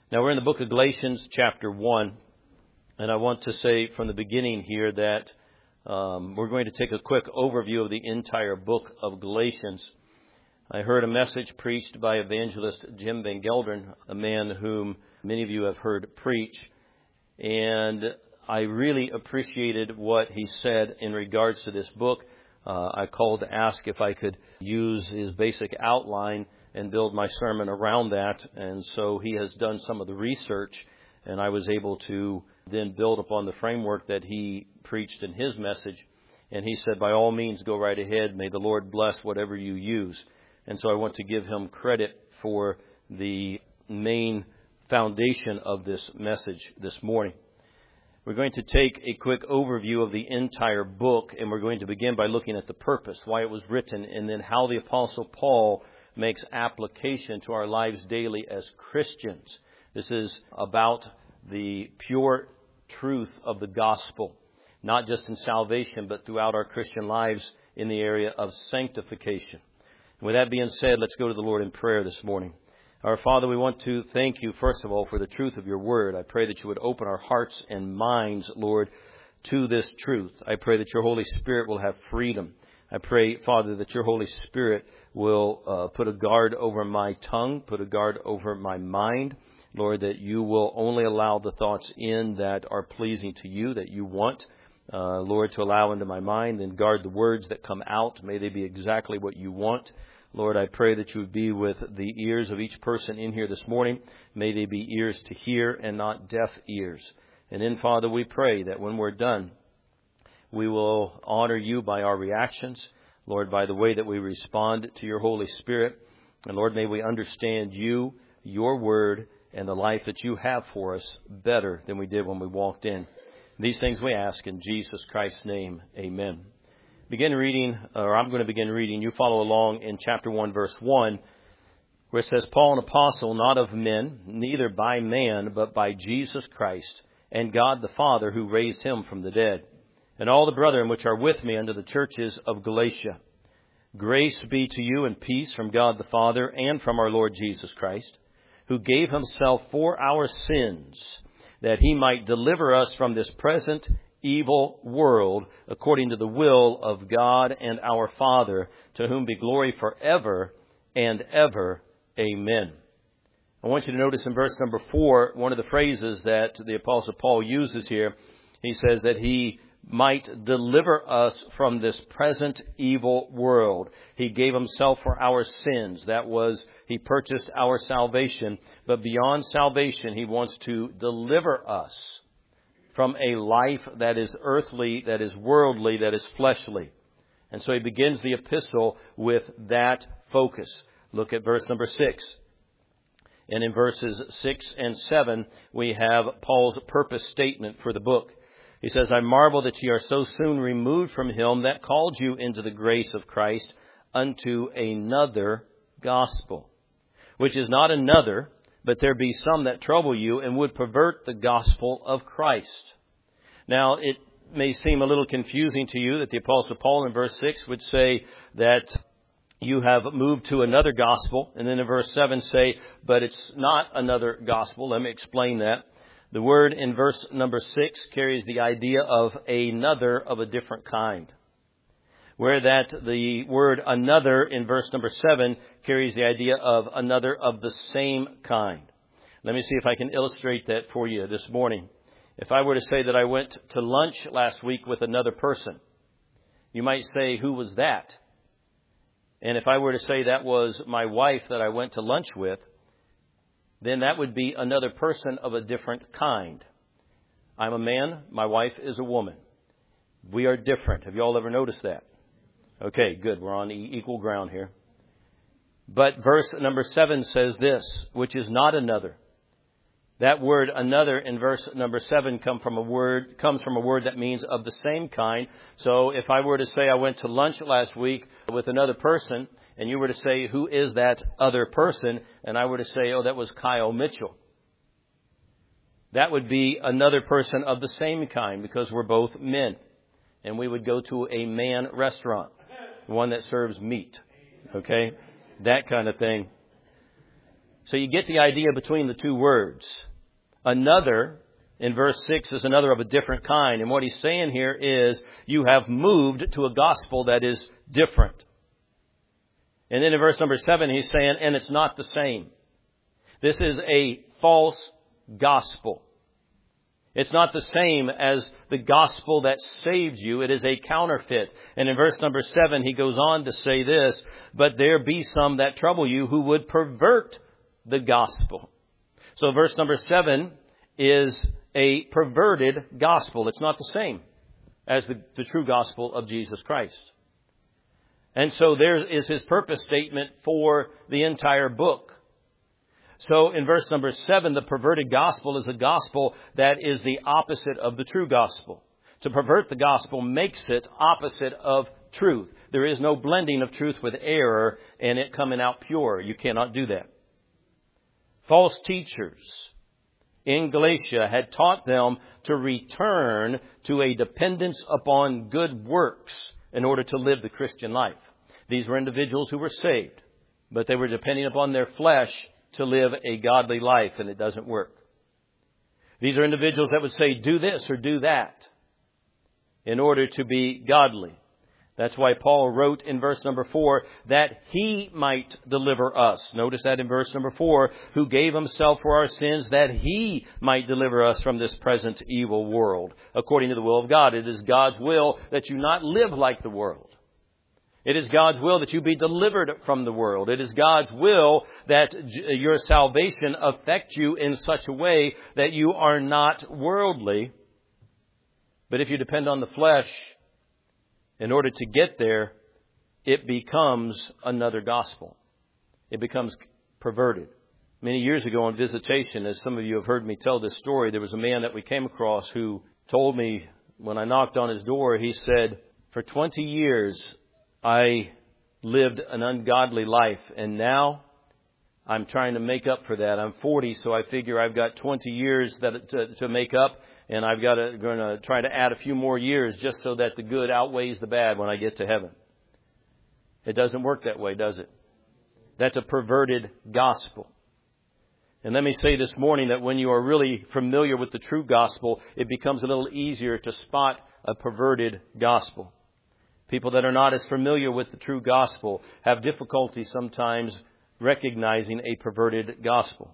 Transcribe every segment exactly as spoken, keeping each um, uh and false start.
Now we're in the book of Galatians chapter one, and I want to say from the beginning here that um, we're going to take a quick overview of the entire book of Galatians. I heard a message preached by evangelist Jim Van Gelderen, a man whom many of you have heard preach, and I really appreciated what he said in regards to this book. Uh, I called to ask if I could use his basic outline and build my sermon around that. And so he has done some of the research, and I was able to then build upon the framework that he preached in his message. And he said, by all means, go right ahead. May the Lord bless whatever you use. And so I want to give him credit for the main foundation of this message this morning. We're going to take a quick overview of the entire book, and we're going to begin by looking at the purpose, why it was written, and then how the Apostle Paul makes application to our lives daily as Christians. This is about the pure truth of the gospel, not just in salvation, but throughout our Christian lives in the area of sanctification. And with that being said, let's go to the Lord in prayer this morning. Our Father, we want to thank you, first of all, for the truth of your word. I pray that you would open our hearts and minds, Lord, to this truth. I pray that your Holy Spirit will have freedom. I pray, Father, that your Holy Spirit will uh, put a guard over my tongue, put a guard over my mind. Lord, that you will only allow the thoughts in that are pleasing to you, that you want, uh, Lord, to allow into my mind, and guard the words that come out. May they be exactly what you want. Lord, I pray that you would be with the ears of each person in here this morning. May they be ears to hear and not deaf ears. And then, Father, we pray that when we're done, we will honor you by our reactions. Lord, by the way that we respond to your Holy Spirit. And Lord, may we understand you, your word, and the life that you have for us better than we did when we walked in. These things we ask in Jesus Christ's name. Amen. Begin reading, or I'm going to begin reading. You follow along in chapter one, verse one, where it says, Paul, an apostle, not of men, neither by man, but by Jesus Christ, and God the Father, who raised him from the dead, and all the brethren which are with me unto the churches of Galatia. Grace be to you and peace from God the Father and from our Lord Jesus Christ, who gave himself for our sins, that he might deliver us from this present evil world, according to the will of God and our Father, to whom be glory forever and ever. Amen. I want you to notice in verse number four, one of the phrases that the Apostle Paul uses here. He says that he might deliver us from this present evil world. He gave himself for our sins. That was, he purchased our salvation. But beyond salvation, he wants to deliver us from a life that is earthly, that is worldly, that is fleshly. And so he begins the epistle with that focus. Look at verse number six. And in verses six and seven, we have Paul's purpose statement for the book. He says, I marvel that ye are so soon removed from him that called you into the grace of Christ unto another gospel, which is not another, but there be some that trouble you and would pervert the gospel of Christ. Now, it may seem a little confusing to you that the Apostle Paul in verse six would say that you have moved to another gospel. And then in verse seven say, but it's not another gospel. Let me explain that. The word in verse number six carries the idea of another of a different kind, where that the word another in verse number seven carries the idea of another of the same kind. Let me see if I can illustrate that for you this morning. If I were to say that I went to lunch last week with another person, you might say, who was that? And if I were to say that was my wife that I went to lunch with, then that would be another person of a different kind. I'm a man. My wife is a woman. We are different. Have you all ever noticed that? Okay, good. We're on equal ground here. But verse number seven says this, which is not another. That word another in verse number seven come from a word, comes from a word that means of the same kind. So if I were to say I went to lunch last week with another person, and you were to say, who is that other person? And I were to say, oh, that was Kyle Mitchell. That would be another person of the same kind, because we're both men. And we would go to a man restaurant, one that serves meat. Okay? That kind of thing. So you get the idea between the two words. Another, in verse six, is another of a different kind. And what he's saying here is you have moved to a gospel that is different. And then in verse number seven, he's saying, and it's not the same. This is a false gospel. It's not the same as the gospel that saved you. It is a counterfeit. And in verse number seven, he goes on to say this, but there be some that trouble you who would pervert the gospel. So verse number seven is a perverted gospel. It's not the same as the, the true gospel of Jesus Christ. And so there is his purpose statement for the entire book. So in verse number seven, the perverted gospel is a gospel that is the opposite of the true gospel. To pervert the gospel makes it opposite of truth. There is no blending of truth with error and it coming out pure. You cannot do that. False teachers in Galatia had taught them to return to a dependence upon good works in order to live the Christian life. These were individuals who were saved, but they were depending upon their flesh to live a godly life, and it doesn't work. These are individuals that would say, do this or do that in order to be godly. That's why Paul wrote in verse number four, that he might deliver us. Notice that in verse number four, who gave himself for our sins, that he might deliver us from this present evil world. According to the will of God, it is God's will that you not live like the world. It is God's will that you be delivered from the world. It is God's will that your salvation affect you in such a way that you are not worldly. But if you depend on the flesh, in order to get there, it becomes another gospel. It becomes perverted. Many years ago on visitation, as some of you have heard me tell this story, there was a man that we came across who told me when I knocked on his door, he said, for twenty years, I lived an ungodly life, and now I'm trying to make up for that. I'm forty, so I figure I've got twenty years that to, to make up, and I've got to going to try to add a few more years just so that the good outweighs the bad when I get to heaven. It doesn't work that way, does it? That's a perverted gospel. And let me say this morning that when you are really familiar with the true gospel, it becomes a little easier to spot a perverted gospel. People that are not as familiar with the true gospel have difficulty sometimes recognizing a perverted gospel.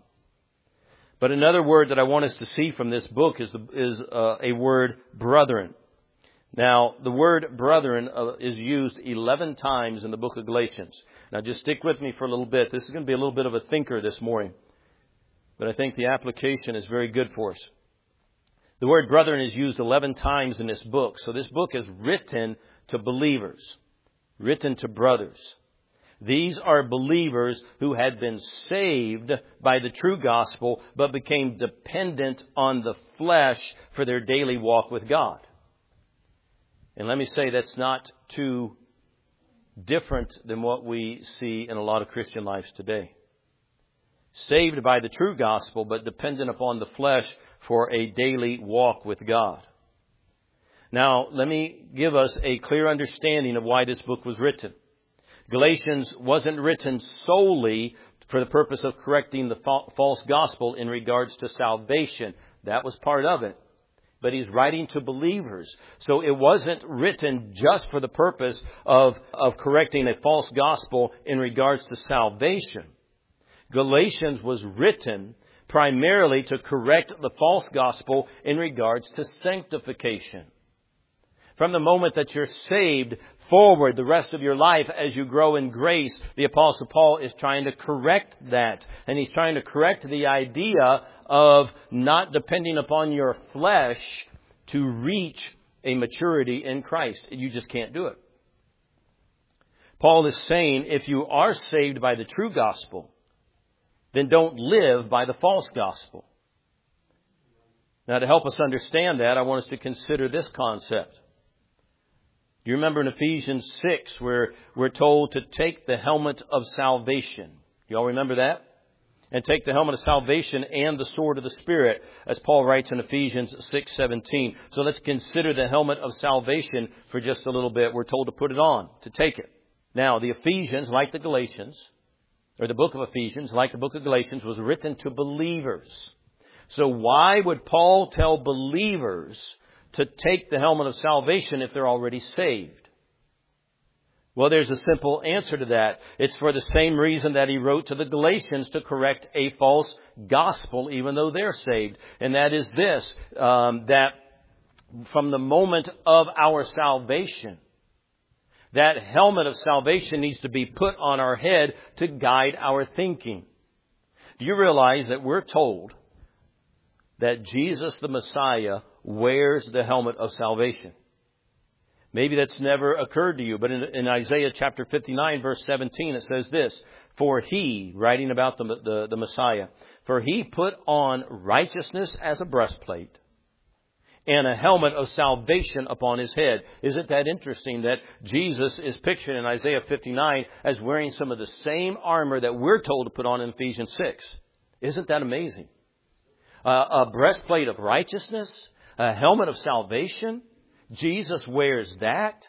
But another word that I want us to see from this book is, the, is uh, a word, brethren. Now, the word brethren uh, is used eleven times in the book of Galatians. Now, just stick with me for a little bit. This is going to be a little bit of a thinker this morning. But I think the application is very good for us. The word brethren is used eleven times in this book. So this book is written to believers, written to brothers. These are believers who had been saved by the true gospel, but became dependent on the flesh for their daily walk with God. And let me say that's not too different than what we see in a lot of Christian lives today. Saved by the true gospel, but dependent upon the flesh for a daily walk with God. Now, let me give us a clear understanding of why this book was written. Galatians wasn't written solely for the purpose of correcting the fa- false gospel in regards to salvation. That was part of it. But he's writing to believers. So it wasn't written just for the purpose of, of correcting a false gospel in regards to salvation. Galatians was written primarily to correct the false gospel in regards to sanctification. From the moment that you're saved forward, the rest of your life as you grow in grace, the Apostle Paul is trying to correct that. And he's trying to correct the idea of not depending upon your flesh to reach a maturity in Christ. You just can't do it. Paul is saying if you are saved by the true gospel, then don't live by the false gospel. Now, to help us understand that, I want us to consider this concept. Do you remember in Ephesians six where we're told to take the helmet of salvation? You all remember that? And take the helmet of salvation and the sword of the Spirit, as Paul writes in Ephesians six seventeen. So let's consider the helmet of salvation for just a little bit. We're told to put it on, to take it. Now, the Ephesians, like the Galatians, or the book of Ephesians, like the book of Galatians, was written to believers. So why would Paul tell believers to take the helmet of salvation if they're already saved? Well, there's a simple answer to that. It's for the same reason that he wrote to the Galatians to correct a false gospel, even though they're saved. And that is this, um, that from the moment of our salvation, that helmet of salvation needs to be put on our head to guide our thinking. Do you realize that we're told that Jesus the Messiah wears the helmet of salvation? Maybe that's never occurred to you, but in, in Isaiah chapter fifty-nine, verse seventeen, it says this, for he, writing about the, the, the Messiah, for he put on righteousness as a breastplate and a helmet of salvation upon his head. Isn't that interesting that Jesus is pictured in Isaiah fifty-nine as wearing some of the same armor that we're told to put on in Ephesians six? Isn't that amazing? Uh, a breastplate of righteousness, a helmet of salvation. Jesus wears that.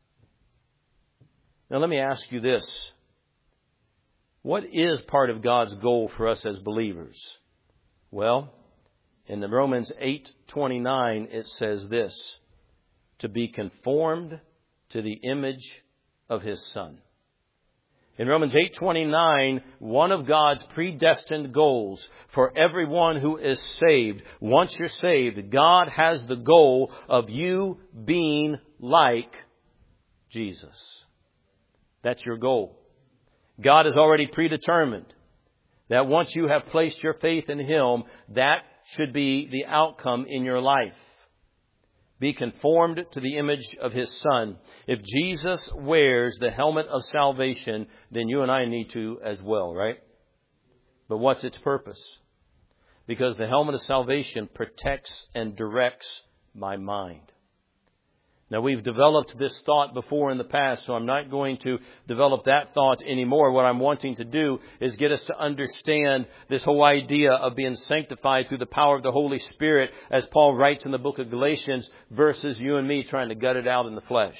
Now let me ask you this. What is part of God's goal for us as believers? Well, in the Romans eight twenty-nine it says this, to be conformed to the image of his Son. In Romans eight twenty-nine, one of God's predestined goals for everyone who is saved, once you're saved, God has the goal of you being like Jesus. That's your goal. God has already predetermined that once you have placed your faith in him, that should be the outcome in your life. Be conformed to the image of his Son. If Jesus wears the helmet of salvation, then you and I need to as well, right? But what's its purpose? Because the helmet of salvation protects and directs my mind. Now, we've developed this thought before in the past, so I'm not going to develop that thought anymore. What I'm wanting to do is get us to understand this whole idea of being sanctified through the power of the Holy Spirit, as Paul writes in the book of Galatians, versus you and me trying to gut it out in the flesh.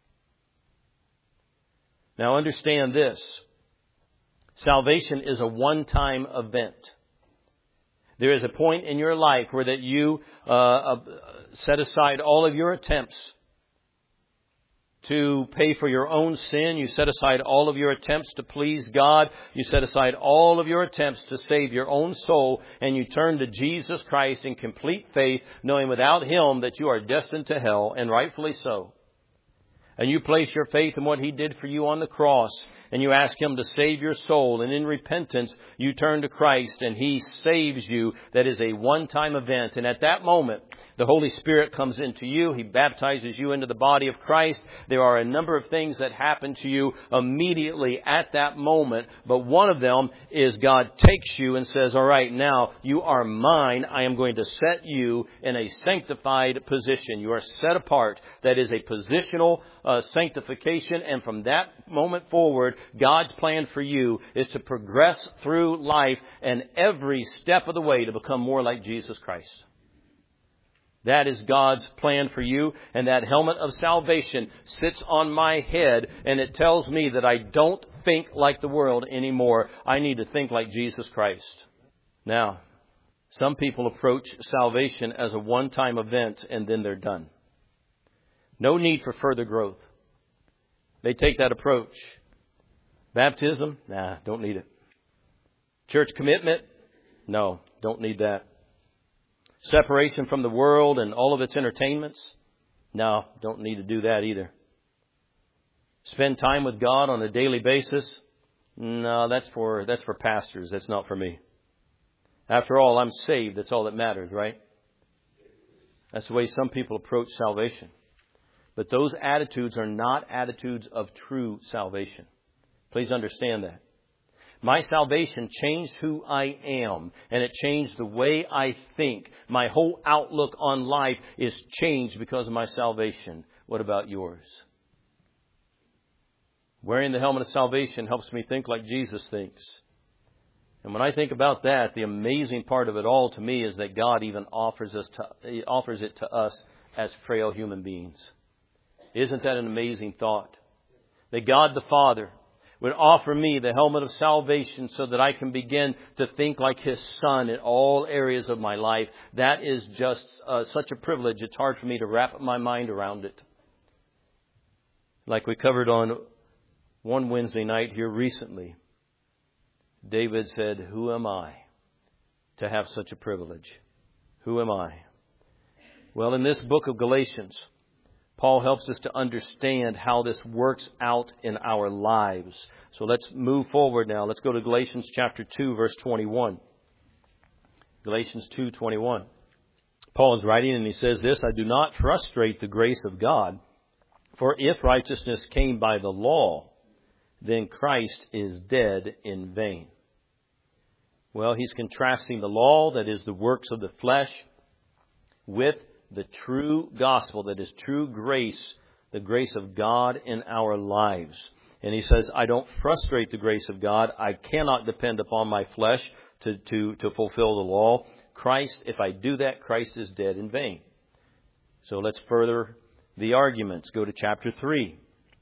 Now, understand this. Salvation is a one-time event. There is a point in your life where that you uh, uh, set aside all of your attempts to pay for your own sin. You set aside all of your attempts to please God. You set aside all of your attempts to save your own soul, and you turn to Jesus Christ in complete faith, knowing without him that you are destined to hell, and rightfully so. And you place your faith in what he did for you on the cross, and you ask him to save your soul, and in repentance you turn to Christ and he saves you. That is a one-time event, and at that moment the Holy Spirit comes into you. He baptizes you into the body of Christ. There are a number of things that happen to you immediately at that moment, but one of them is God takes you and says, all right, now you are mine. I am going to set you in a sanctified position. You are set apart. That is a positional uh, sanctification, and from that moment forward, God's plan for you is to progress through life and every step of the way to become more like Jesus Christ. That is God's plan for you, and that helmet of salvation sits on my head, and it tells me that I don't think like the world anymore. I need to think like Jesus Christ. Now, some people approach salvation as a one-time event, and then they're done. No need for further growth. They take that approach. Baptism? Nah, don't need it. Church commitment? No, don't need that. Separation from the world and all of its entertainments? No, don't need to do that either. Spend time with God on a daily basis? No, that's for that's for pastors. That's not for me. After all, I'm saved. That's all that matters, right? That's the way some people approach salvation. But those attitudes are not attitudes of true salvation. Please understand that. My salvation changed who I am, and it changed the way I think. My whole outlook on life is changed because of my salvation. What about yours? Wearing the helmet of salvation helps me think like Jesus thinks. And when I think about that, the amazing part of it all to me is that God even offers us to, He offers it to us as frail human beings. Isn't that an amazing thought? That God the Father would offer me the helmet of salvation so that I can begin to think like His Son in all areas of my life. That is just uh, such a privilege. It's hard for me to wrap my mind around it. Like we covered on one Wednesday night here recently, David said, "Who am I to have such a privilege? Who am I?" Well, in this book of Galatians, Paul helps us to understand how this works out in our lives. So let's move forward now. Let's go to Galatians chapter two, verse twenty-one. Galatians two twenty-one. Paul is writing and he says this, "I do not frustrate the grace of God, for if righteousness came by the law, then Christ is dead in vain." Well, he's contrasting the law, that is the works of the flesh, with the true gospel, that is true grace, the grace of God in our lives. And he says, I don't frustrate the grace of God. I cannot depend upon my flesh to, to, to fulfill the law. Christ, if I do that, Christ is dead in vain. So let's further the arguments. Go to chapter three.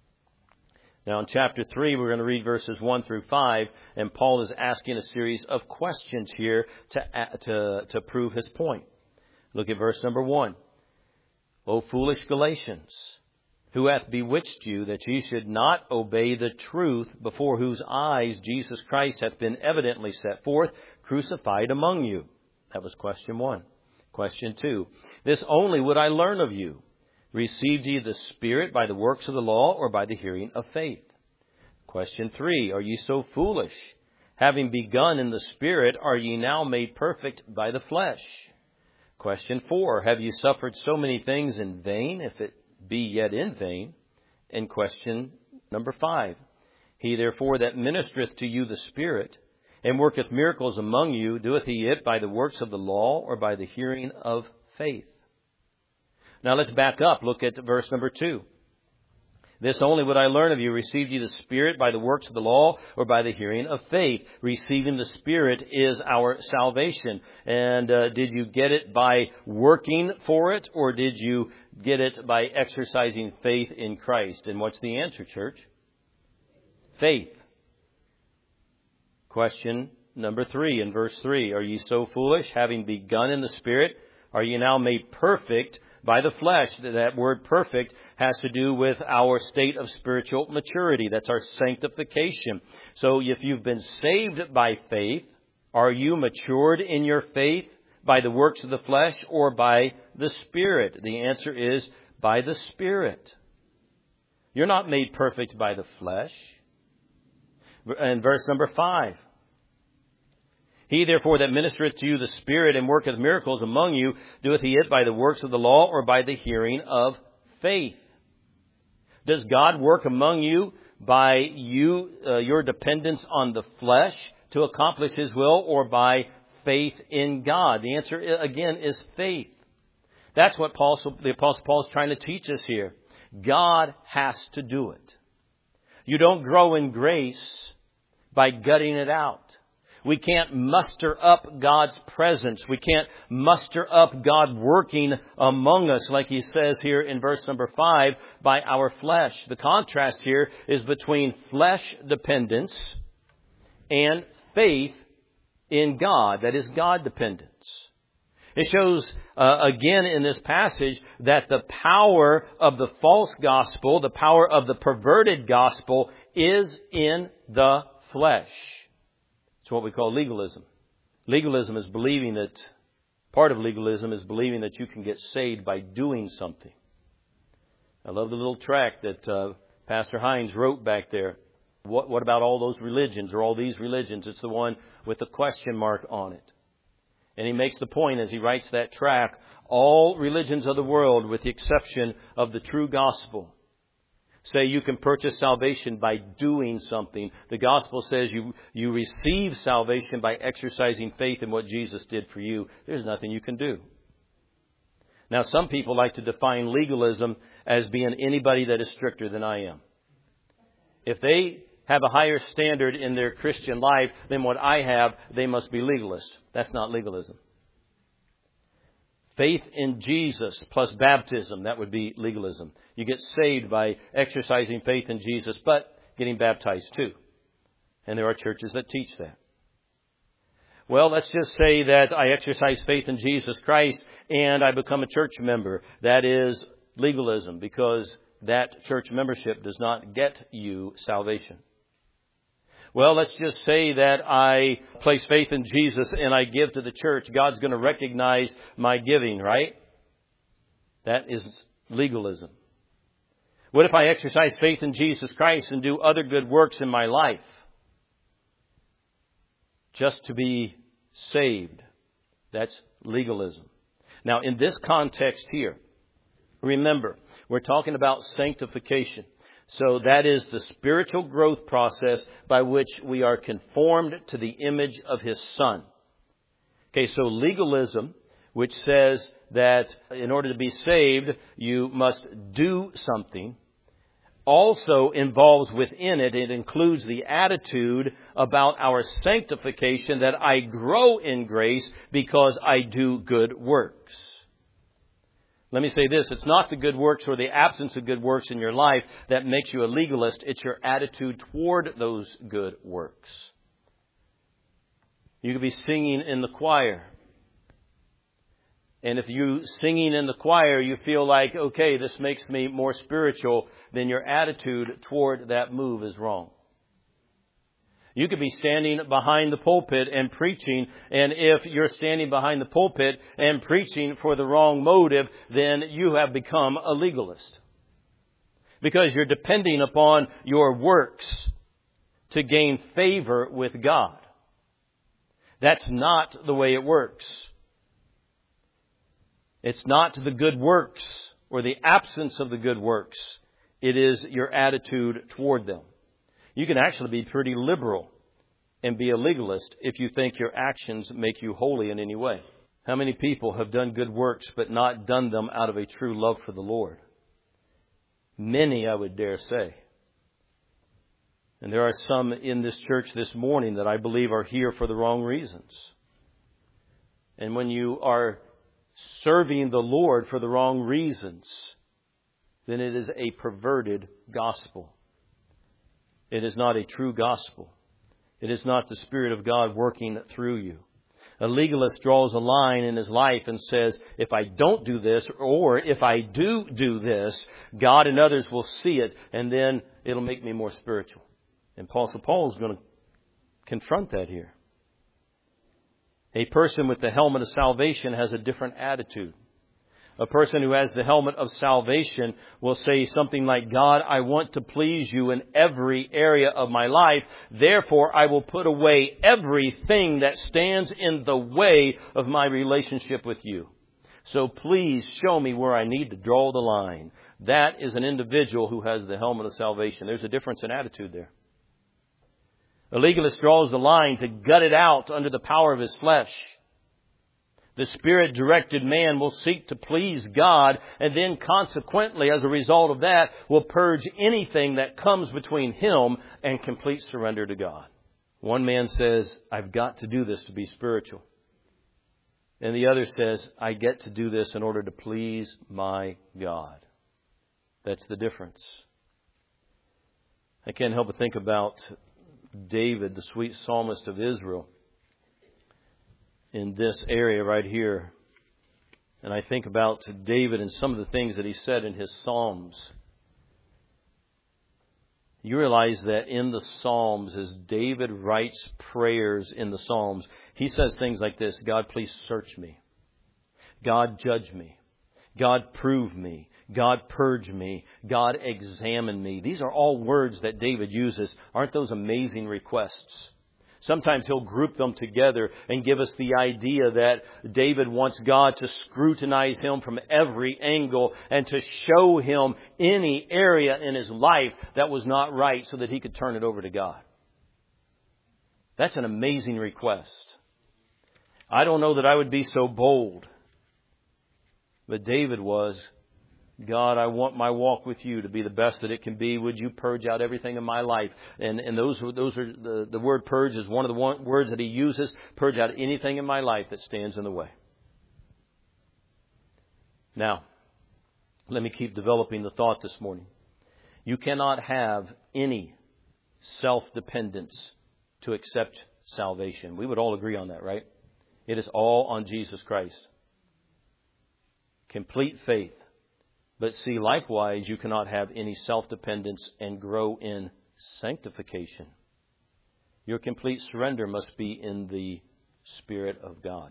Now in chapter three, we're going to read verses one through five, and Paul is asking a series of questions here to, to, to prove his point. Look at verse number one. "O foolish Galatians, who hath bewitched you that ye should not obey the truth, before whose eyes Jesus Christ hath been evidently set forth, crucified among you?" That was question one. Question two. "This only would I learn of you. Received ye the Spirit by the works of the law, or by the hearing of faith?" Question three. "Are ye so foolish? Having begun in the Spirit, are ye now made perfect by the flesh?" Question four. "Have you suffered so many things in vain, if it be yet in vain?" And question number five. "He therefore that ministereth to you the Spirit, and worketh miracles among you, doeth he it by the works of the law, or by the hearing of faith?" Now let's back up. Look at verse number two. "This only would I learn of you. Received ye the Spirit by the works of the law, or by the hearing of faith?" Receiving the Spirit is our salvation. And uh, did you get it by working for it, or did you get it by exercising faith in Christ? And what's the answer, church? Faith. Question number three in verse three. "Are ye so foolish? Having begun in the Spirit, are ye now made perfect by the flesh?" That word perfect has to do with our state of spiritual maturity. That's our sanctification. So if you've been saved by faith, are you matured in your faith by the works of the flesh or by the Spirit? The answer is by the Spirit. You're not made perfect by the flesh. And verse number five. "He therefore that ministereth to you the Spirit, and worketh miracles among you, doeth he it by the works of the law, or by the hearing of faith?" Does God work among you by you uh, your dependence on the flesh to accomplish His will, or by faith in God? The answer, again, is faith. That's what Paul, the Apostle Paul is trying to teach us here. God has to do it. You don't grow in grace by gutting it out. We can't muster up God's presence. We can't muster up God working among us, like he says here in verse number five, by our flesh. The contrast here is between flesh dependence and faith in God. That is God dependence. It shows uh, again in this passage that the power of the false gospel, the power of the perverted gospel, is in the flesh. It's what we call legalism. Legalism is believing that, part of legalism is believing that you can get saved by doing something. I love the little tract that uh, Pastor Hines wrote back there. What, what about all those religions, or all these religions? It's the one with the question mark on it. And he makes the point as he writes that tract, all religions of the world, with the exception of the true gospel, say you can purchase salvation by doing something. The gospel says you, you receive salvation by exercising faith in what Jesus did for you. There's nothing you can do. Now, some people like to define legalism as being anybody that is stricter than I am. If they have a higher standard in their Christian life than what I have, they must be legalists. That's not legalism. Faith in Jesus plus baptism, that would be legalism. You get saved by exercising faith in Jesus, but getting baptized too. And there are churches that teach that. Well, let's just say that I exercise faith in Jesus Christ and I become a church member. That is legalism, because that church membership does not get you salvation. Well, let's just say that I place faith in Jesus and I give to the church. God's going to recognize my giving, right? That is legalism. What if I exercise faith in Jesus Christ and do other good works in my life just to be saved? That's legalism. Now, in this context here, remember, we're talking about sanctification. So that is the spiritual growth process by which we are conformed to the image of His Son. Okay, so legalism, which says that in order to be saved, you must do something, also involves within it, it includes the attitude about our sanctification, that I grow in grace because I do good works. Let me say this, it's not the good works or the absence of good works in your life that makes you a legalist. It's your attitude toward those good works. You could be singing in the choir. And if you singing in the choir, you feel like, okay, this makes me more spiritual, then your attitude toward that move is wrong. You could be standing behind the pulpit and preaching, and if you're standing behind the pulpit and preaching for the wrong motive, then you have become a legalist. Because you're depending upon your works to gain favor with God. That's not the way it works. It's not the good works or the absence of the good works. It is your attitude toward them. You can actually be pretty liberal and be a legalist if you think your actions make you holy in any way. How many people have done good works but not done them out of a true love for the Lord? Many, I would dare say. And there are some in this church this morning that I believe are here for the wrong reasons. And when you are serving the Lord for the wrong reasons, then it is a perverted gospel. It is not a true gospel. It is not the Spirit of God working through you. A legalist draws a line in his life and says, if I don't do this, or if I do do this, God and others will see it, and then it'll make me more spiritual. And Apostle Paul is going to confront that here. A person with the helmet of salvation has a different attitude. A person who has the helmet of salvation will say something like, God, I want to please you in every area of my life. Therefore, I will put away everything that stands in the way of my relationship with you. So please show me where I need to draw the line. That is an individual who has the helmet of salvation. There's a difference in attitude there. A legalist draws the line to gut it out under the power of his flesh. The Spirit-directed man will seek to please God, and then consequently, as a result of that, will purge anything that comes between him and complete surrender to God. One man says, I've got to do this to be spiritual. And the other says, I get to do this in order to please my God. That's the difference. I can't help but think about David, the sweet psalmist of Israel, in this area right here. And I think about David and some of the things that he said in his Psalms. You realize that in the Psalms, as David writes prayers in the Psalms, he says things like this: God, please search me. God, judge me. God, prove me. God, purge me. God, examine me. These are all words that David uses. Aren't those amazing requests? Sometimes he'll group them together and give us the idea that David wants God to scrutinize him from every angle and to show him any area in his life that was not right so that he could turn it over to God. That's an amazing request. I don't know that I would be so bold, but David was. God, I want my walk with you to be the best that it can be. Would you purge out everything in my life? And and those those are the, the word purge is one of the one, words that he uses. Purge out anything in my life that stands in the way. Now, let me keep developing the thought this morning. You cannot have any self-dependence to accept salvation. We would all agree on that, right? It is all on Jesus Christ. Complete faith. But see, likewise, you cannot have any self-dependence and grow in sanctification. Your complete surrender must be in the Spirit of God.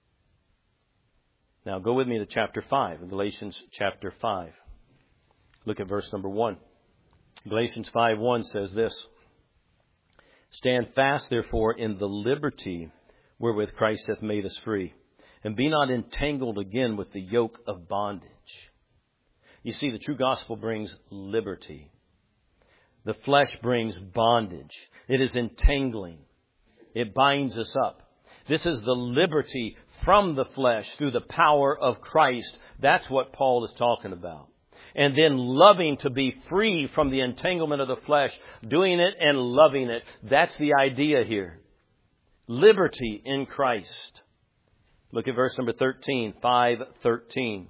Now go with me to chapter five, Galatians chapter five. Look at verse number one. Galatians five one says this: Stand fast, therefore, in the liberty wherewith Christ hath made us free, and be not entangled again with the yoke of bondage. You see, the true gospel brings liberty. The flesh brings bondage. It is entangling. It binds us up. This is the liberty from the flesh through the power of Christ. That's what Paul is talking about. And then loving to be free from the entanglement of the flesh, doing it and loving it. That's the idea here. Liberty in Christ. Look at verse number thirteen, five thirteen.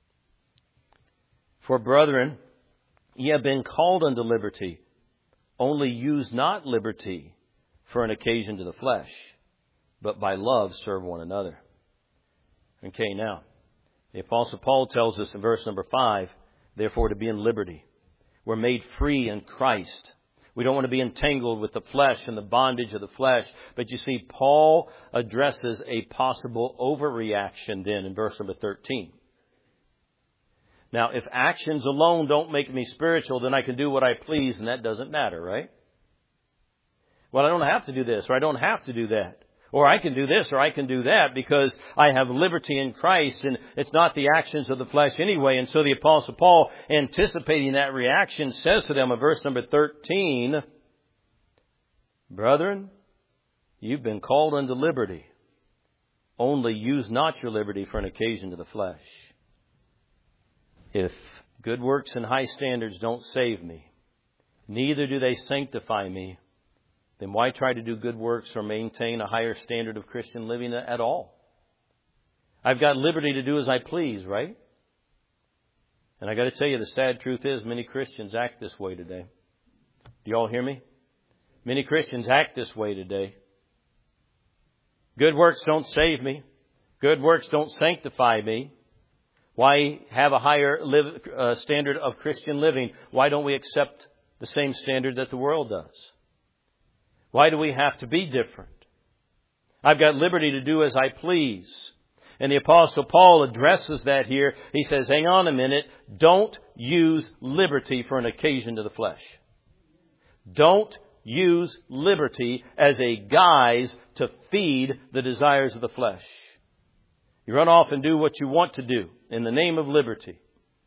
For brethren, ye have been called unto liberty. Only use not liberty for an occasion to the flesh, but by love serve one another. Okay, now, the Apostle Paul tells us in verse number five, therefore to be in liberty. We're made free in Christ. We don't want to be entangled with the flesh and the bondage of the flesh. But you see, Paul addresses a possible overreaction then in verse number thirteen. Now, if actions alone don't make me spiritual, then I can do what I please, and that doesn't matter, right? Well, I don't have to do this, or I don't have to do that. Or I can do this, or I can do that, because I have liberty in Christ, and it's not the actions of the flesh anyway. And so the Apostle Paul, anticipating that reaction, says to them in verse number thirteen, Brethren, you've been called unto liberty. Only use not your liberty for an occasion to the flesh. If good works and high standards don't save me, neither do they sanctify me, then why try to do good works or maintain a higher standard of Christian living at all? I've got liberty to do as I please, right? And I got to tell you, the sad truth is many Christians act this way today. Do you all hear me? Many Christians act this way today. Good works don't save me. Good works don't sanctify me. Why have a higher live, uh, standard of Christian living? Why don't we accept the same standard that the world does? Why do we have to be different? I've got liberty to do as I please. And the Apostle Paul addresses that here. He says, hang on a minute. Don't use liberty for an occasion to the flesh. Don't use liberty as a guise to feed the desires of the flesh. You run off and do what you want to do in the name of liberty.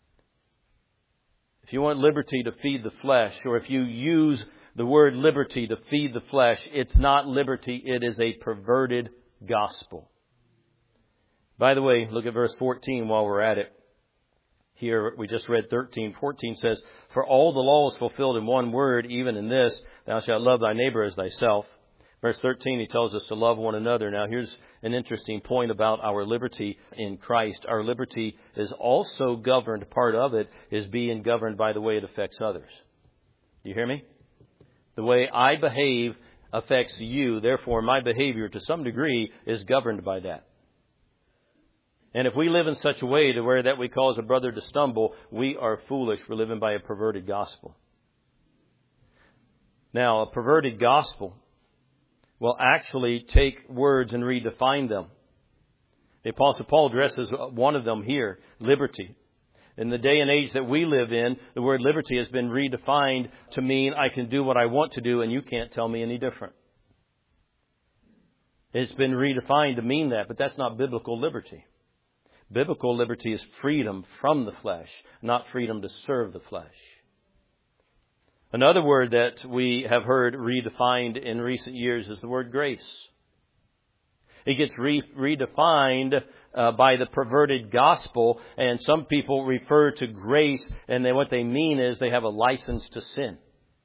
If you want liberty to feed the flesh, or if you use the word liberty to feed the flesh, it's not liberty, it is a perverted gospel. By the way, look at verse fourteen while we're at it. Here we just read thirteen. fourteen says, For all the law is fulfilled in one word, even in this, thou shalt love thy neighbor as thyself. Verse thirteen, he tells us to love one another. Now, here's an interesting point about our liberty in Christ. Our liberty is also governed, part of it is being governed by the way it affects others. Do you hear me? The way I behave affects you. Therefore, my behavior to some degree is governed by that. And if we live in such a way to where that we cause a brother to stumble, we are foolish. We're living by a perverted gospel. Now, a perverted gospel will actually take words and redefine them. The Apostle Paul addresses one of them here, liberty. In the day and age that we live in, the word liberty has been redefined to mean I can do what I want to do and you can't tell me any different. It's been redefined to mean that, but that's not biblical liberty. Biblical liberty is freedom from the flesh, not freedom to serve the flesh. Another word that we have heard redefined in recent years is the word grace. It gets re- redefined uh, by the perverted gospel, and some people refer to grace, and then what they mean is they have a license to sin.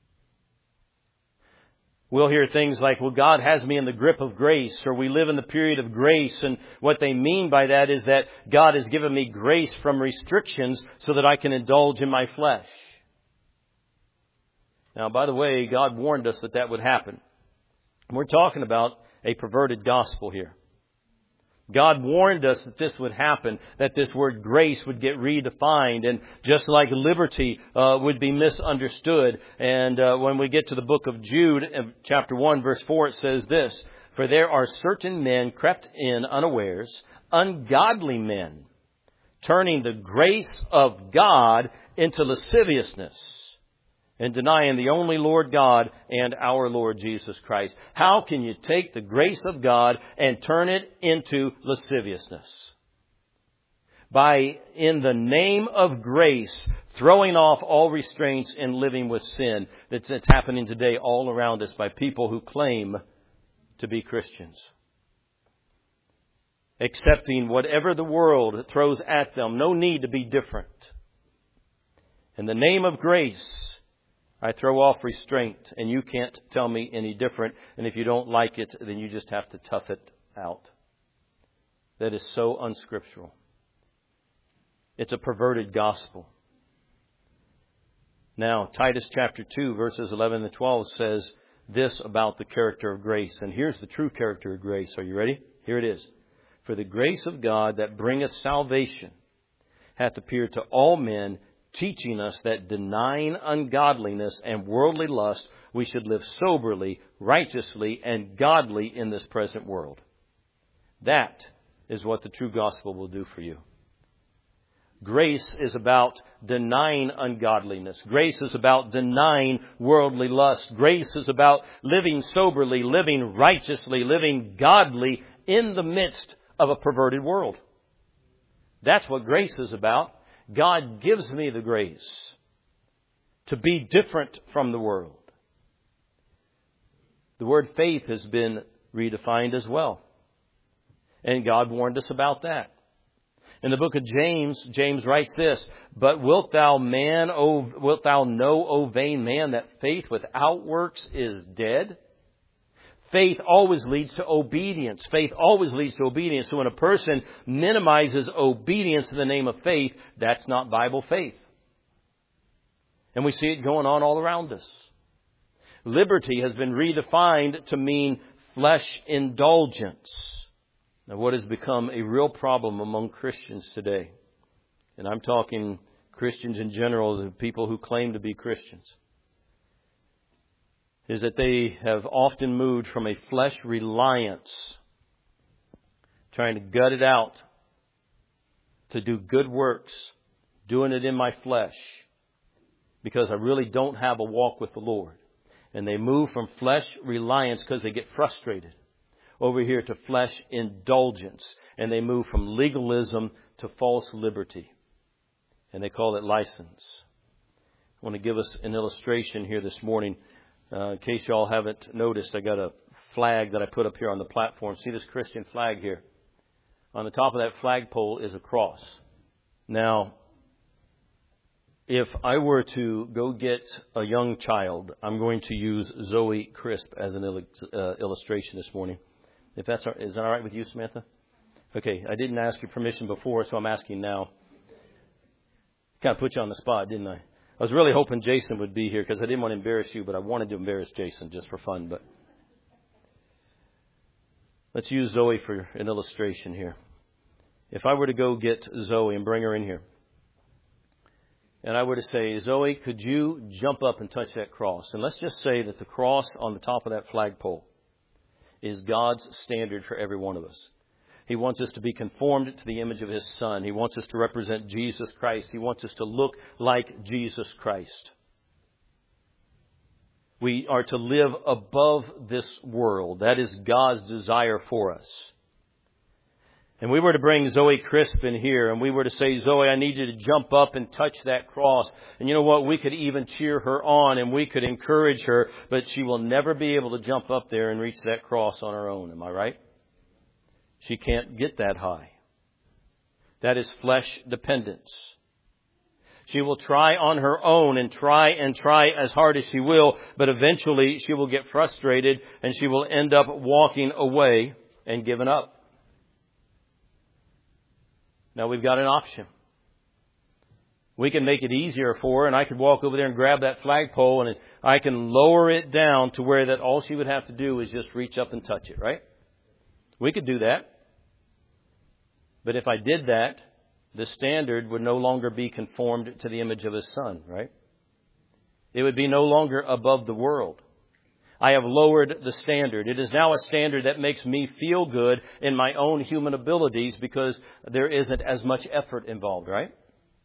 We'll hear things like, well, God has me in the grip of grace, or we live in the period of grace, and what they mean by that is that God has given me grace from restrictions so that I can indulge in my flesh. Now, by the way, God warned us that that would happen. We're talking about a perverted gospel here. God warned us that this would happen, that this word grace would get redefined, and just like liberty uh, would be misunderstood. And uh, when we get to the book of Jude, chapter one, verse four, it says this, "For there are certain men crept in unawares, ungodly men, turning the grace of God into lasciviousness, and denying the only Lord God and our Lord Jesus Christ." How can you take the grace of God and turn it into lasciviousness? By, in the name of grace, throwing off all restraints and living with sin. That's, that's happening today all around us by people who claim to be Christians. Accepting whatever the world throws at them. No need to be different. In the name of grace, I throw off restraint, and you can't tell me any different. And if you don't like it, then you just have to tough it out. That is so unscriptural. It's a perverted gospel. Now, Titus chapter two, verses eleven and twelve says this about the character of grace. And here's the true character of grace. Are you ready? Here it is. "For the grace of God that bringeth salvation hath appeared to all men, teaching us that denying ungodliness and worldly lust, we should live soberly, righteously, and godly in this present world." That is what the true gospel will do for you. Grace is about denying ungodliness. Grace is about denying worldly lust. Grace is about living soberly, living righteously, living godly in the midst of a perverted world. That's what grace is about. God gives me the grace to be different from the world. The word faith has been redefined as well. And God warned us about that. In the book of James, James writes this, "But wilt thou man, o, wilt thou know, O vain man, that faith without works is dead?" Faith always leads to obedience. Faith always leads to obedience. So when a person minimizes obedience in the name of faith, that's not Bible faith. And we see it going on all around us. Liberty has been redefined to mean flesh indulgence. Now, what has become a real problem among Christians today, and I'm talking Christians in general, the people who claim to be Christians, is that they have often moved from a flesh reliance, trying to gut it out, to do good works, doing it in my flesh, because I really don't have a walk with the Lord. And they move from flesh reliance because they get frustrated over here to flesh indulgence. And they move from legalism to false liberty. And they call it license. I want to give us an illustration here this morning. Uh, in case you all haven't noticed, I got a flag that I put up here on the platform. See this Christian flag here? On the top of that flagpole is a cross. Now, if I were to go get a young child, I'm going to use Zoe Crisp as an il- uh, illustration this morning. If that's is that all right with you, Samantha? Okay, I didn't ask your permission before, so I'm asking now. Kind of put you on the spot, didn't I? I was really hoping Jason would be here because I didn't want to embarrass you, but I wanted to embarrass Jason just for fun. But let's use Zoe for an illustration here. If I were to go get Zoe and bring her in here, and I were to say, "Zoe, could you jump up and touch that cross?" And let's just say that the cross on the top of that flagpole is God's standard for every one of us. He wants us to be conformed to the image of His Son. He wants us to represent Jesus Christ. He wants us to look like Jesus Christ. We are to live above this world. That is God's desire for us. And we were to bring Zoe Crisp in here, and we were to say, "Zoe, I need you to jump up and touch that cross." And you know what? We could even cheer her on, and we could encourage her, but she will never be able to jump up there and reach that cross on her own. Am I right? She can't get that high. That is flesh dependence. She will try on her own and try and try as hard as she will, but eventually she will get frustrated and she will end up walking away and giving up. Now we've got an option. We can make it easier for her, and I could walk over there and grab that flagpole, and I can lower it down to where that all she would have to do is just reach up and touch it, right? We could do that. But if I did that, the standard would no longer be conformed to the image of His Son, right? It would be no longer above the world. I have lowered the standard. It is now a standard that makes me feel good in my own human abilities because there isn't as much effort involved, right?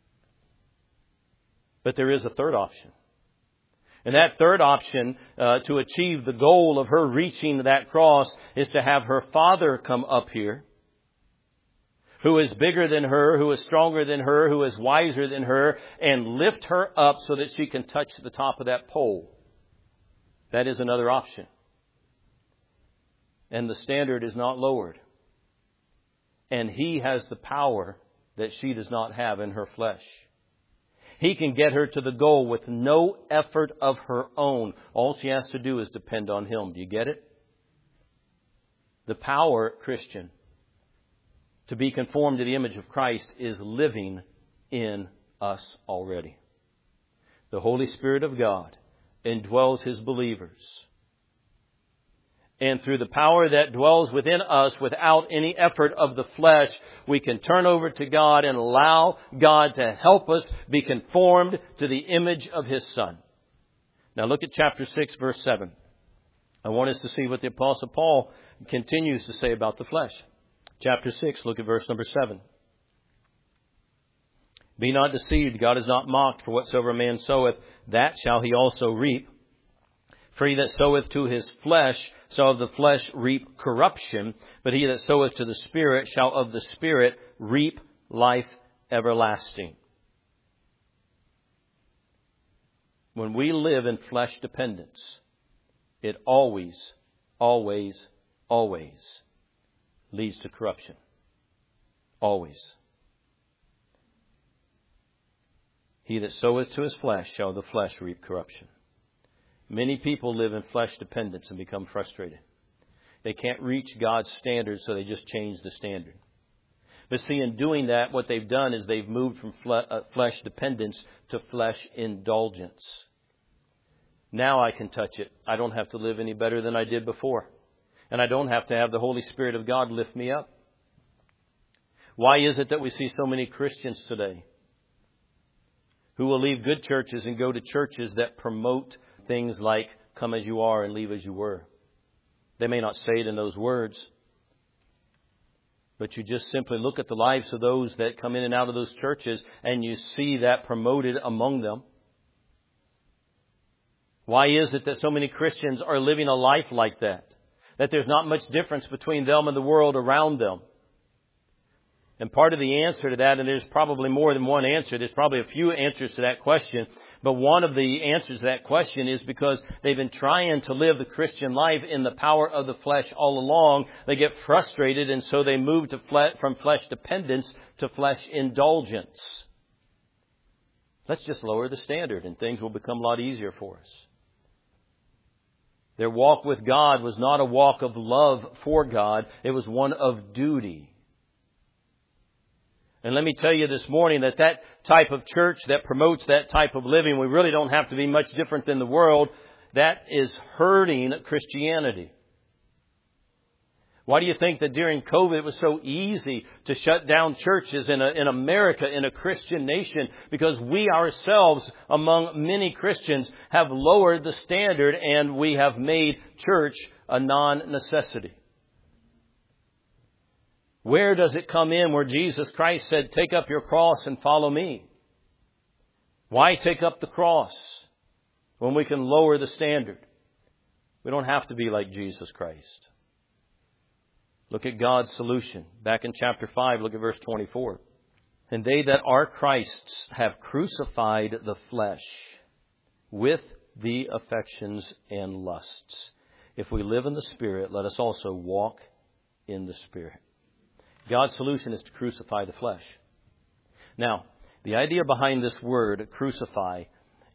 But there is a third option. And that third option uh, to achieve the goal of her reaching that cross is to have her Father come up here, who is bigger than her, who is stronger than her, who is wiser than her, and lift her up so that she can touch the top of that pole. That is another option. And the standard is not lowered. And He has the power that she does not have in her flesh. He can get her to the goal with no effort of her own. All she has to do is depend on Him. Do you get it? The power, Christian, to be conformed to the image of Christ is living in us already. The Holy Spirit of God indwells His believers. And through the power that dwells within us without any effort of the flesh, we can turn over to God and allow God to help us be conformed to the image of His Son. Now look at chapter six, verse seven. I want us to see what the Apostle Paul continues to say about the flesh. Chapter six, look at verse number seven. Be not deceived, God is not mocked, for whatsoever a man soweth, that shall he also reap. For he that soweth to his flesh shall of the flesh reap corruption, but he that soweth to the Spirit shall of the Spirit reap life everlasting. When we live in flesh dependence, it always, always, always leads to corruption. Always. He that soweth to his flesh shall of the flesh reap corruption. Many people live in flesh dependence and become frustrated. They can't reach God's standards, so they just change the standard. But see, in doing that, what they've done is they've moved from flesh dependence to flesh indulgence. Now I can touch it. I don't have to live any better than I did before. And I don't have to have the Holy Spirit of God lift me up. Why is it that we see so many Christians today who will leave good churches and go to churches that promote things like come as you are and leave as you were? They may not say it in those words, but you just simply look at the lives of those that come in and out of those churches and you see that promoted among them. Why is it that so many Christians are living a life like that? That there's not much difference between them and the world around them. And part of the answer to that, and there's probably more than one answer, there's probably a few answers to that question, but one of the answers to that question is because they've been trying to live the Christian life in the power of the flesh all along. They get frustrated, and so they move to fle- from flesh dependence to flesh indulgence. Let's just lower the standard, and things will become a lot easier for us. Their walk with God was not a walk of love for God. It was one of duty. And let me tell you this morning that that type of church that promotes that type of living, we really don't have to be much different than the world. That is hurting Christianity. Why do you think that during COVID it was so easy to shut down churches in, a, in America, in a Christian nation? Because we ourselves, among many Christians, have lowered the standard and we have made church a non-necessity. Where does it come in where Jesus Christ said, take up your cross and follow me? Why take up the cross when we can lower the standard? We don't have to be like Jesus Christ. Look at God's solution. Back in chapter five, look at verse twenty-four. And they that are Christ's have crucified the flesh with the affections and lusts. If we live in the Spirit, let us also walk in the Spirit. God's solution is to crucify the flesh. Now, the idea behind this word, crucify,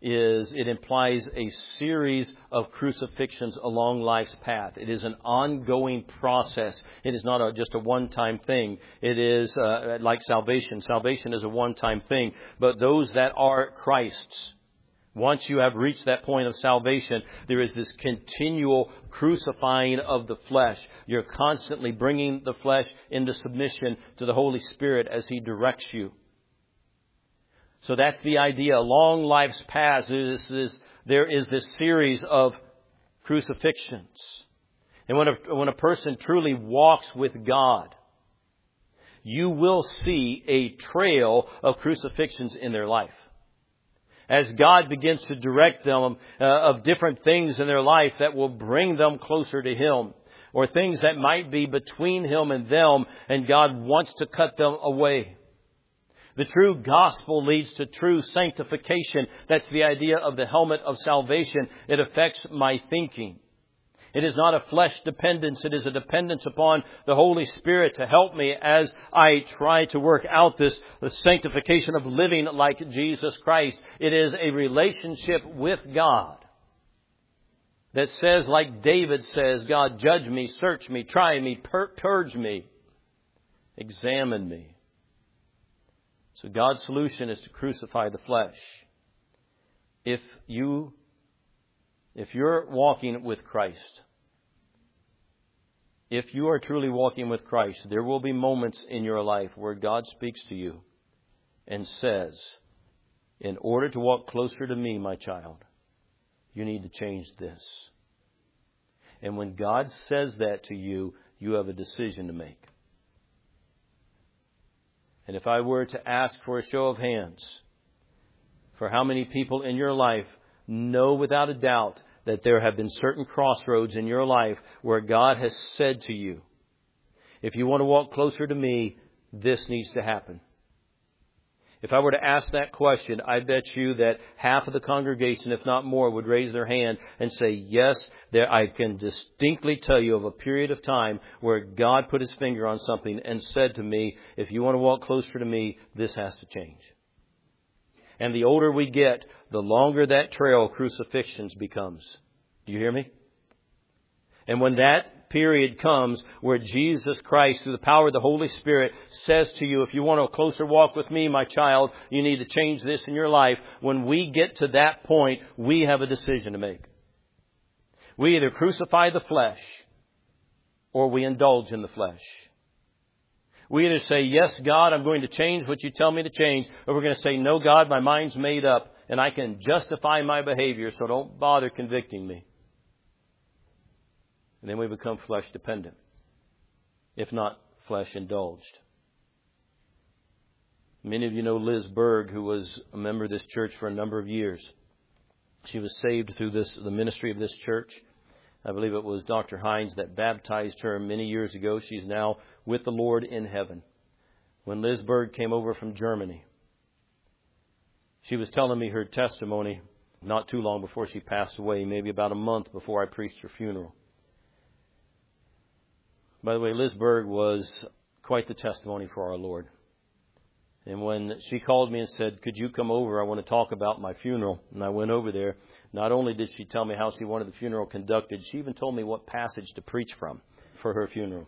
is it implies a series of crucifixions along life's path. It is an ongoing process. It is not a, just a one-time thing. It is uh, like salvation. Salvation is a one-time thing. But those that are Christ's, once you have reached that point of salvation, there is this continual crucifying of the flesh. You're constantly bringing the flesh into submission to the Holy Spirit as He directs you. So that's the idea. Along life's path, this is, there is this series of crucifixions. And when a, when a person truly walks with God, you will see a trail of crucifixions in their life. As God begins to direct them uh, of different things in their life that will bring them closer to Him, or things that might be between Him and them, and God wants to cut them away. The true gospel leads to true sanctification. That's the idea of the helmet of salvation. It affects my thinking. It is not a flesh dependence. It is a dependence upon the Holy Spirit to help me as I try to work out this the sanctification of living like Jesus Christ. It is a relationship with God that says, like David says, God, judge me, search me, try me, pur- purge me, examine me. So God's solution is to crucify the flesh. If you, if you're walking with Christ, if you are truly walking with Christ, there will be moments in your life where God speaks to you and says, in order to walk closer to me, my child, you need to change this. And when God says that to you, you have a decision to make. And if I were to ask for a show of hands for how many people in your life know without a doubt that there have been certain crossroads in your life where God has said to you, if you want to walk closer to me, this needs to happen. If I were to ask that question, I bet you that half of the congregation, if not more, would raise their hand and say, yes, there, I can distinctly tell you of a period of time where God put His finger on something and said to me, if you want to walk closer to me, this has to change. And the older we get, the longer that trail of crucifixions becomes. Do you hear me? And when that period comes where Jesus Christ, through the power of the Holy Spirit, says to you, if you want a closer walk with me, my child, you need to change this in your life. When we get to that point, we have a decision to make. We either crucify the flesh or we indulge in the flesh. We either say, yes, God, I'm going to change what you tell me to change, or we're going to say, no, God, my mind's made up and I can justify my behavior, so don't bother convicting me. And then we become flesh dependent, if not flesh indulged. Many of you know Liz Berg, who was a member of this church for a number of years. She was saved through this the ministry of this church. I believe it was Doctor Hines that baptized her many years ago. She's now with the Lord in heaven. When Liz Berg came over from Germany, she was telling me her testimony not too long before she passed away, maybe about a month before I preached her funeral. By the way, Liz Berg was quite the testimony for our Lord. And when she called me and said, could you come over? I want to talk about my funeral. And I went over there. Not only did she tell me how she wanted the funeral conducted, she even told me what passage to preach from for her funeral.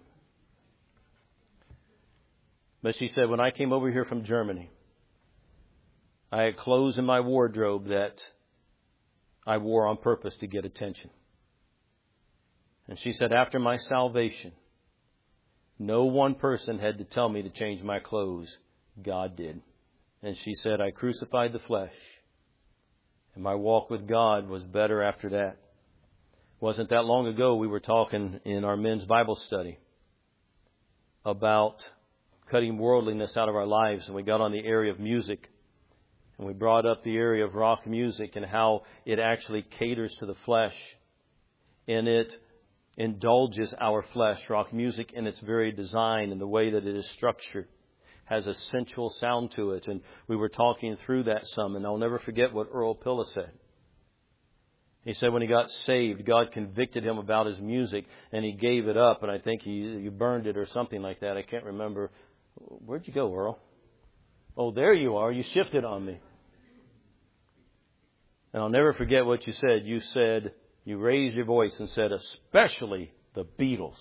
But she said, when I came over here from Germany, I had clothes in my wardrobe that I wore on purpose to get attention. And she said, after my salvation, no one person had to tell me to change my clothes. God did. And she said, I crucified the flesh. And my walk with God was better after that. Wasn't that long ago we were talking in our men's Bible study about cutting worldliness out of our lives. And we got on the area of music. And we brought up the area of rock music and how it actually caters to the flesh. And it indulges our flesh. Rock music in its very design and the way that it is structured has a sensual sound to it. And we were talking through that some. And I'll never forget what Earl Pilla said. He said when he got saved, God convicted him about his music and he gave it up. And I think he, he burned it or something like that. I can't remember. Where'd you go, Earl? Oh, there you are. You shifted on me. And I'll never forget what you said. You said, you raised your voice and said, especially the Beatles.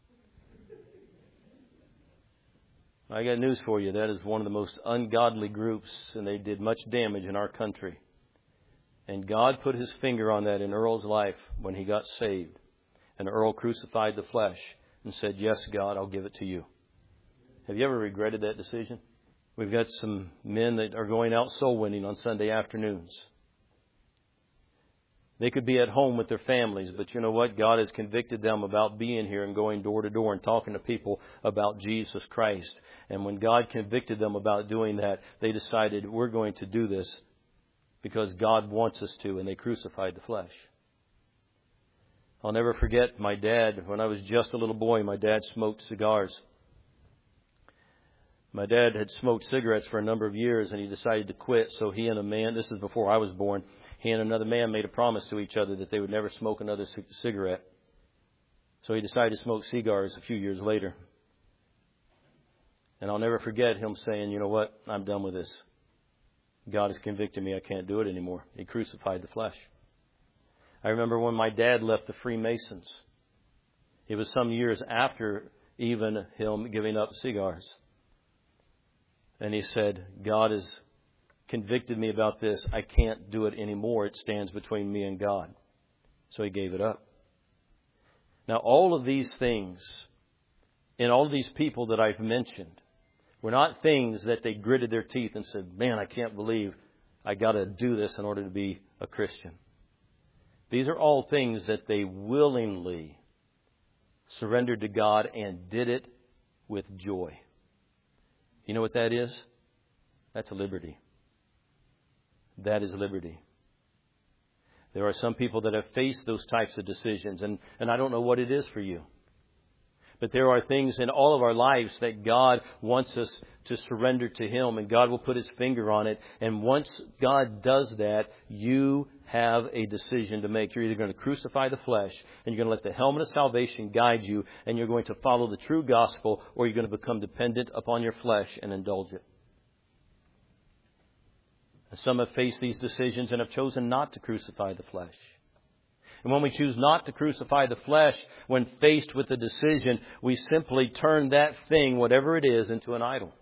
I got news for you. That is one of the most ungodly groups, and they did much damage in our country. And God put His finger on that in Earl's life when he got saved. And Earl crucified the flesh and said, yes, God, I'll give it to you. Have you ever regretted that decision? We've got some men that are going out soul winning on Sunday afternoons. They could be at home with their families, but you know what? God has convicted them about being here and going door to door and talking to people about Jesus Christ. And when God convicted them about doing that, they decided, we're going to do this because God wants us to, and they crucified the flesh. I'll never forget my dad. When I was just a little boy, my dad smoked cigars. My dad had smoked cigarettes for a number of years, and he decided to quit. So he and a man, this is before I was born, he and another man made a promise to each other that they would never smoke another c- cigarette. So he decided to smoke cigars a few years later. And I'll never forget him saying, you know what, I'm done with this. God has convicted me, I can't do it anymore. He crucified the flesh. I remember when my dad left the Freemasons. It was some years after even him giving up cigars. And he said, God has convicted me about this. I can't do it anymore. It stands between me and God. So he gave it up. Now, all of these things, and all of these people that I've mentioned, were not things that they gritted their teeth and said, man, I can't believe I got to do this in order to be a Christian. These are all things that they willingly surrendered to God and did it with joy. You know what that is? That's liberty. That is liberty. There are some people that have faced those types of decisions, and, and I don't know what it is for you. But there are things in all of our lives that God wants us to surrender to Him, and God will put His finger on it. And once God does that, you have a decision to make. You're either going to crucify the flesh, and you're going to let the helmet of salvation guide you, and you're going to follow the true gospel, or you're going to become dependent upon your flesh and indulge it. And some have faced these decisions and have chosen not to crucify the flesh. And when we choose not to crucify the flesh, when faced with a decision, we simply turn that thing, whatever it is, into an idol.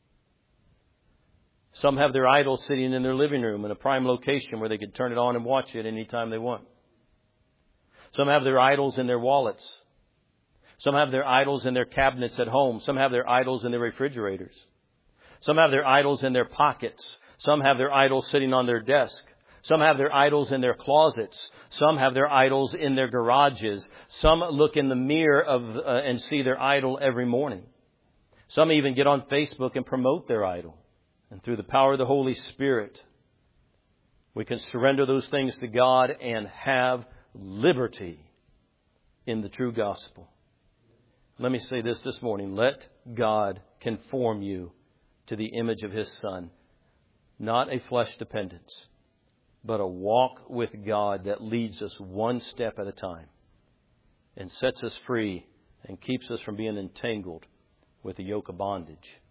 Some have their idol sitting in their living room in a prime location where they can turn it on and watch it anytime they want. Some have their idols in their wallets. Some have their idols in their cabinets at home. Some have their idols in their refrigerators. Some have their idols in their pockets. Some have their idols sitting on their desk. Some have their idols in their closets. Some have their idols in their garages. Some look in the mirror of uh, and see their idol every morning. Some even get on Facebook and promote their idol. And through the power of the Holy Spirit, we can surrender those things to God and have liberty in the true gospel. Let me say this this morning. Let God conform you to the image of His Son. Not a flesh dependence, but a walk with God that leads us one step at a time and sets us free and keeps us from being entangled with the yoke of bondage.